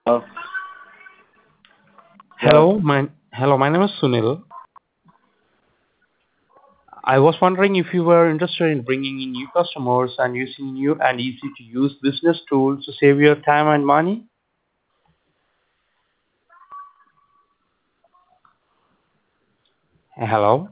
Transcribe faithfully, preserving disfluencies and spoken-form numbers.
Uh, yeah, Hello, my hello, my name is Sunil. I was wondering if you were interested in bringing in new customers and using new and easy to use business tools to save your time and money. Hello.